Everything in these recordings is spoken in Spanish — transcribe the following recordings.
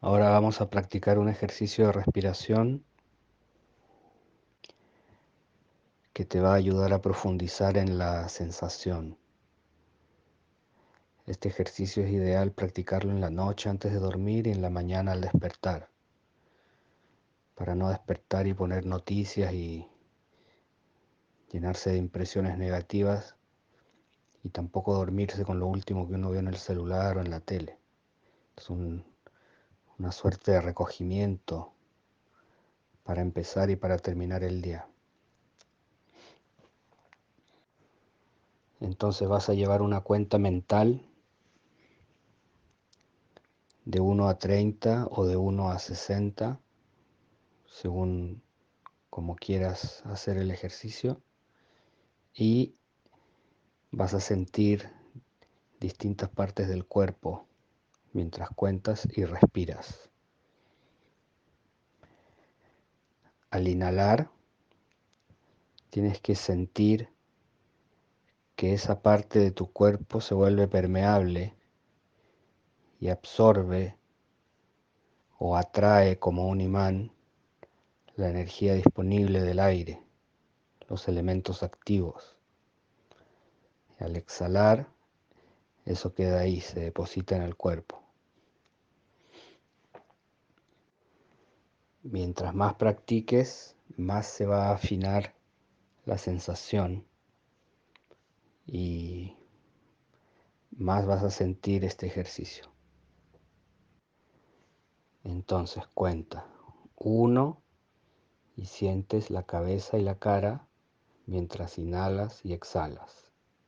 Ahora vamos a practicar un ejercicio de respiración que te va a ayudar a profundizar en la sensación. Este ejercicio es ideal practicarlo en la noche antes de dormir y en la mañana al despertar, para no despertar y poner noticias y llenarse de impresiones negativas y tampoco dormirse con lo último que uno ve en el celular o en la tele. Es una suerte de recogimiento para empezar y para terminar el día. Entonces vas a llevar una cuenta mental de 1 a 30 o de 1 a 60, según como quieras hacer el ejercicio, y vas a sentir distintas partes del cuerpo mientras cuentas y respiras. Al inhalar, tienes que sentir que esa parte de tu cuerpo se vuelve permeable y absorbe o atrae como un imán la energía disponible del aire, los elementos activos. Al exhalar, eso queda ahí, se deposita en el cuerpo. Mientras más practiques, más se va a afinar la sensación y más vas a sentir este ejercicio. Entonces cuenta 1 y sientes la cabeza y la cara mientras inhalas y exhalas.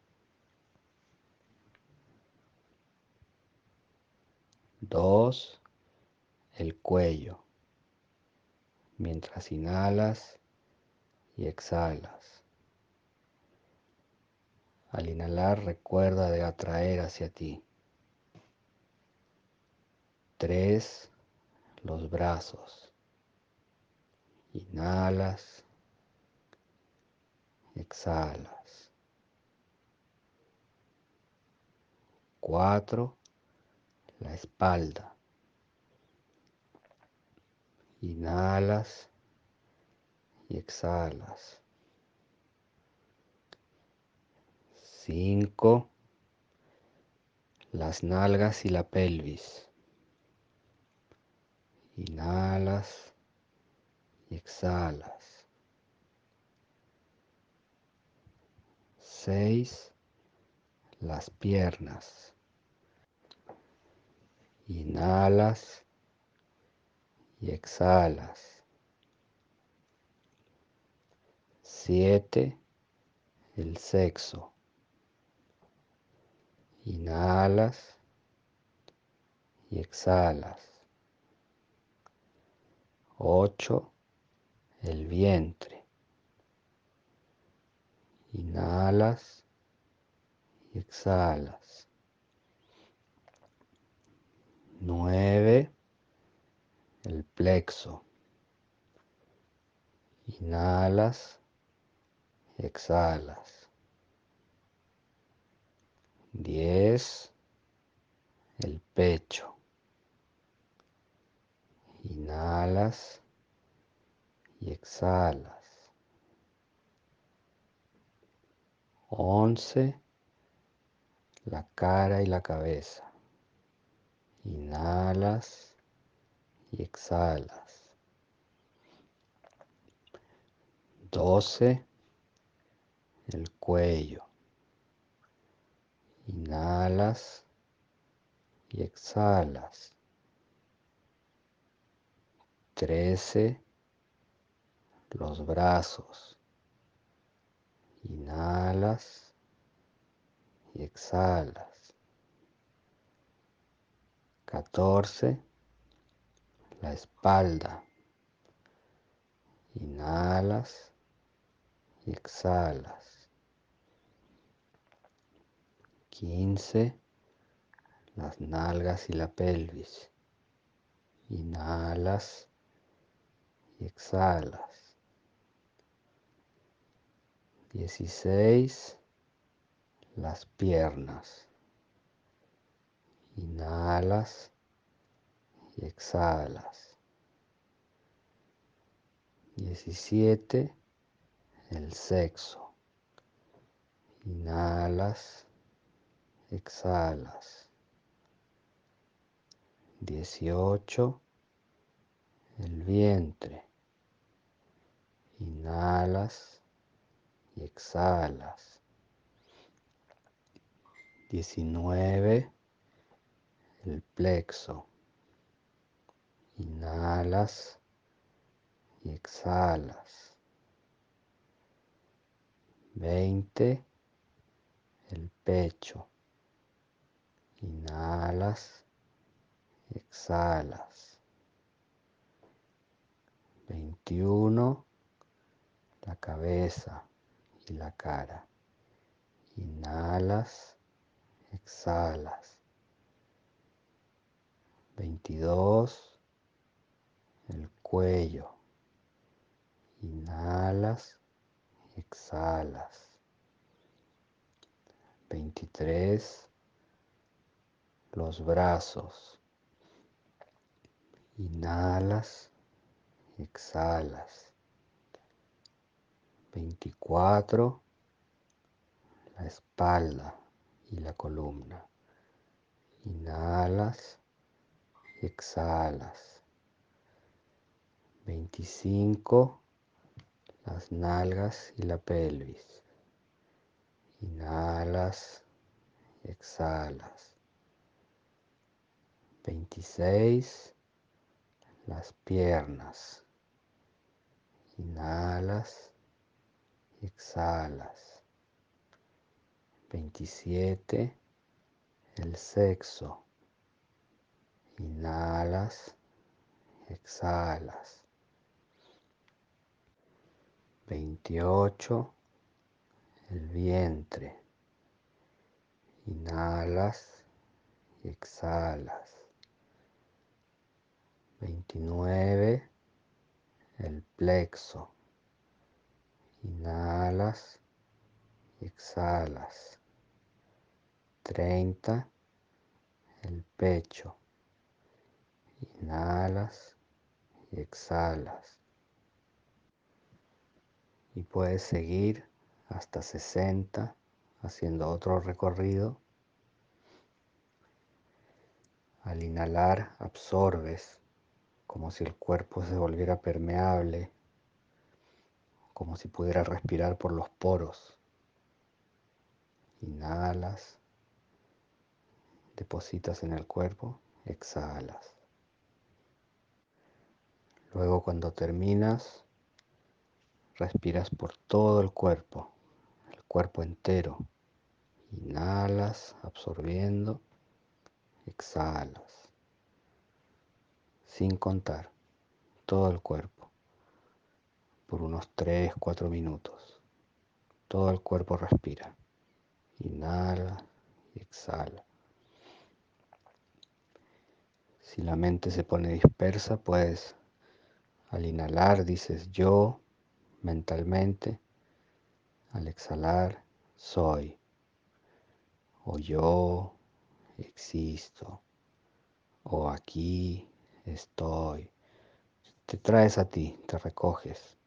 2, el cuello mientras inhalas y exhalas. Al inhalar recuerda de atraer hacia ti. 3, los brazos. Inhalas, exhalas. 4, la espalda. Inhalas y exhalas. 5, las nalgas y la pelvis. Inhalas y exhalas. 6, las piernas. Inhalas y exhalas. 7, el sexo. Inhalas y exhalas. 8, el vientre. Inhalas y exhalas. 9, el plexo. Inhalas y exhalas. 10, el pecho. Inhalas y exhalas. 11, la cara y la cabeza. Inhalas y exhalas. 12, el cuello. Inhalas y exhalas. 13, los brazos. Inhalas y exhalas. 14, la espalda. Inhalas y exhalas. 15, las nalgas y la pelvis. Inhalas y exhalas. 16, las piernas. Inhalas y exhalas. 17, el sexo. Inhalas, exhalas. 18, el vientre. Inhalas y exhalas. 19, el plexo. Inhalas y exhalas. 20, el pecho. Inhalas y exhalas. 21, la cabeza y la cara. Inhalas, exhalas. 22, el cuello. Inhalas, exhalas. 23, los brazos. Inhalas, exhalas. 24, la espalda y la columna. Inhalas, exhalas. 25, las nalgas y la pelvis. Inhalas, exhalas. 26, las piernas. Inhalas, exhalas. 27, el sexo. Inhalas, exhalas. 28, el vientre. Inhalas y exhalas. 29, el plexo. Inhalas y exhalas. 30, el pecho. Inhalas y exhalas. Y puedes seguir hasta 60 haciendo otro recorrido. Al inhalar absorbes como si el cuerpo se volviera permeable, como si pudiera respirar por los poros. Inhalas, depositas en el cuerpo, exhalas. Luego cuando terminas, respiras por todo el cuerpo entero. Inhalas, absorbiendo, exhalas, sin contar, todo el cuerpo, por unos 3, 4 minutos. Todo el cuerpo respira. Inhala y exhala. Si la mente se pone dispersa, puedes, al inhalar dices yo mentalmente, al exhalar soy, o yo existo, o aquí estoy. Te traes a ti, te recoges.